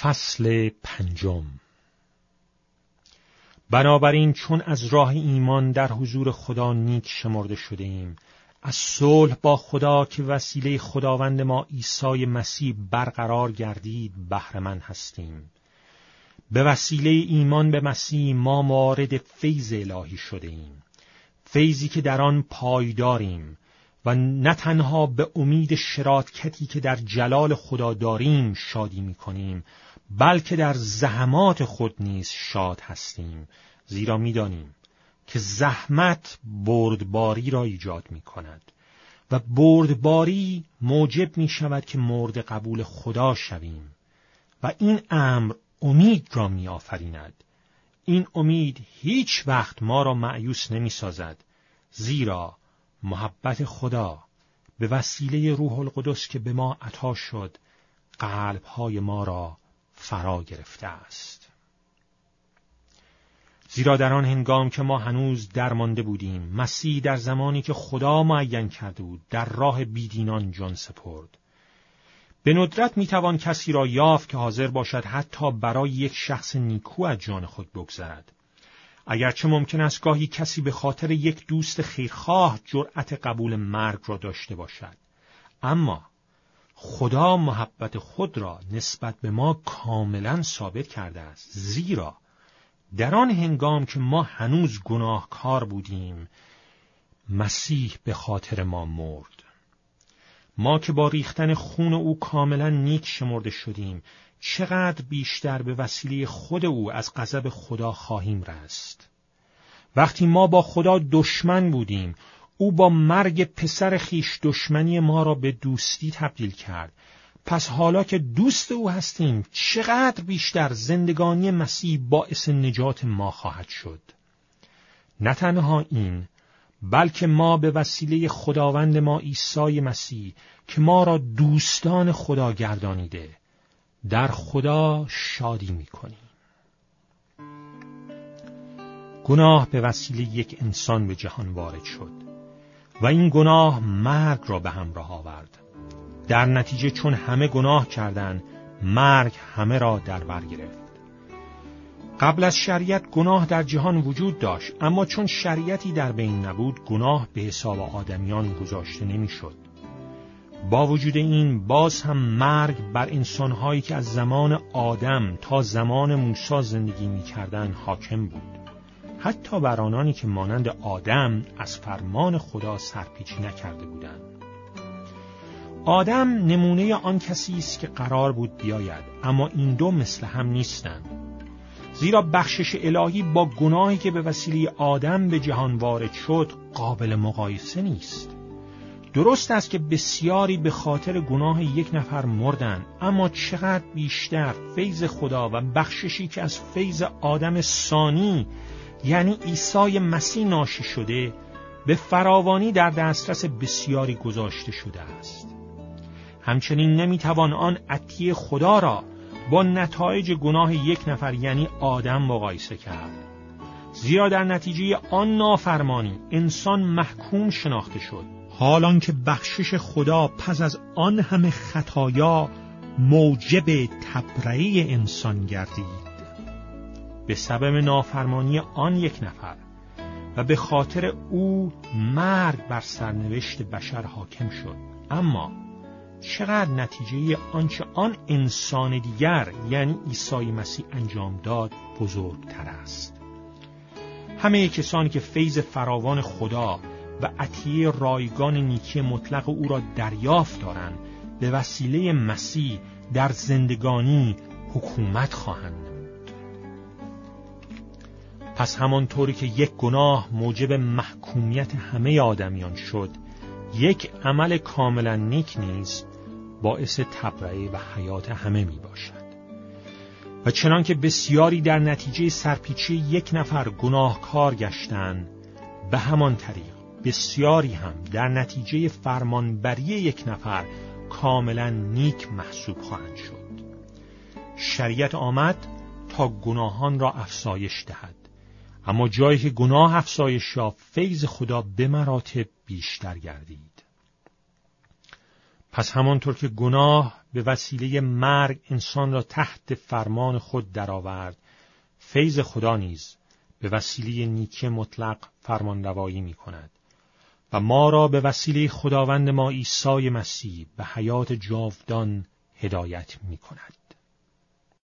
فصل 5. بنابراین چون از راه ایمان در حضور خدا نیک شمرده شده ایم، از صلح با خدا که وسیله خداوند ما عیسی مسیح برقرار گردید بهره‌مند هستیم. به وسیله ایمان به مسیح ما وارد فیض الهی شده ایم، فیضی که در آن پایداریم و نه تنها به امید شراکتی که در جلال خدا داریم شادی می‌کنیم، بلکه در زحمات خود نیز شاد هستیم، زیرا می‌دانیم که زحمت بردباری را ایجاد می‌کند و بردباری موجب می‌شود که مورد قبول خدا شویم و این امر امید را می‌آفریند. این امید هیچ وقت ما را مایوس نمی‌سازد، زیرا محبت خدا به وسیله روح القدس که به ما عطا شد قلب‌های ما را فرا گرفته است. زیرا در آن هنگام که ما هنوز درمانده بودیم، مسیح در زمانی که خدا معین کرده بود در راه بیدینان جان سپرد. به ندرت میتوان کسی را یافت که حاضر باشد حتی برای یک شخص نیکو از جان خود بگذرد. اگرچه ممکن است گاهی کسی به خاطر یک دوست خیرخواه جرأت قبول مرگ را داشته باشد، اما خدا محبت خود را نسبت به ما کاملا ثابت کرده است، زیرا در آن هنگام که ما هنوز گناهکار بودیم مسیح به خاطر ما مرد. ما که با ریختن خون او کاملا نیک شمرده شدیم، چقدر بیشتر به وسیله خود او از غضب خدا خواهیم رست. وقتی ما با خدا دشمن بودیم، او با مرگ پسر خیش دشمنی ما را به دوستی تبدیل کرد. پس حالا که دوست او هستیم، چقدر بیشتر زندگانی مسیح باعث نجات ما خواهد شد. نه تنها این، بلکه ما به وسیله خداوند ما عیسی مسیح که ما را دوستان خدا گردانیده، در خدا شادی می‌کنیم. گناه به وسیله یک انسان به جهان وارد شد و این گناه مرگ را به همراه آورد. در نتیجه چون همه گناه کردند، مرگ همه را در بر گرفت. قبل از شریعت گناه در جهان وجود داشت، اما چون شریعتی در بین نبود، گناه به حساب آدمیان گذاشته نمی‌شد. با وجود این باز هم مرگ بر انسان‌هایی که از زمان آدم تا زمان موسی زندگی می‌کردند حاکم بود، حتی بر آنانی که مانند آدم از فرمان خدا سرپیچی نکرده بودند. آدم نمونه آن کسی است که قرار بود بیاید، اما این دو مثل هم نیستند، زیرا بخشش الهی با گناهی که به وسیله آدم به جهان وارد شد قابل مقایسه نیست. درست است که بسیاری به خاطر گناه یک نفر مردند، اما چقدر بیشتر فیض خدا و بخششی که از فیض آدم ثانی یعنی عیسی مسیح ناشی شده به فراوانی در دسترس بسیاری گذاشته شده است. همچنین نمیتوان آن عطیه خدا را با نتایج گناه یک نفر یعنی آدم مقایسه کرد، زیرا در نتیجه آن نافرمانی انسان محکوم شناخته شد، حالان که بخشش خدا پس از آن همه خطایا موجب تبرئه انسان گردید. به سبب نافرمانی آن یک نفر و به خاطر او مرگ بر سرنوشت بشر حاکم شد، اما چقدر نتیجه آنچه آن انسان دیگر یعنی عیسی مسیح انجام داد بزرگتر است. همه کسانی که فیض فراوان خدا و عطیه رایگان نیکی مطلق او را دریافت دارند، به وسیله مسیح در زندگانی حکومت خواهند نمود. پس همانطوری که یک گناه موجب محکومیت همه آدمیان شد، یک عمل کاملا نیک نیز باعث تبرئه و حیات همه می باشد. و چنان که بسیاری در نتیجه سرپیچی یک نفر گناهکار گشتند، به همان طریق بسیاری هم در نتیجه فرمانبری یک نفر کاملا نیک محسوب خواهند شد. شریعت آمد تا گناهان را افزایش دهد، اما جایی که گناه افزایش یافت، فیض خدا به مراتب بیشتر گردید. پس همانطور که گناه به وسیله مرگ انسان را تحت فرمان خود درآورد، فیض خدا نیز به وسیله نیکی مطلق فرمانروایی می‌کند و ما را به وسیله خداوند ما عیسی مسیح به حیات جاودان هدایت می‌کند.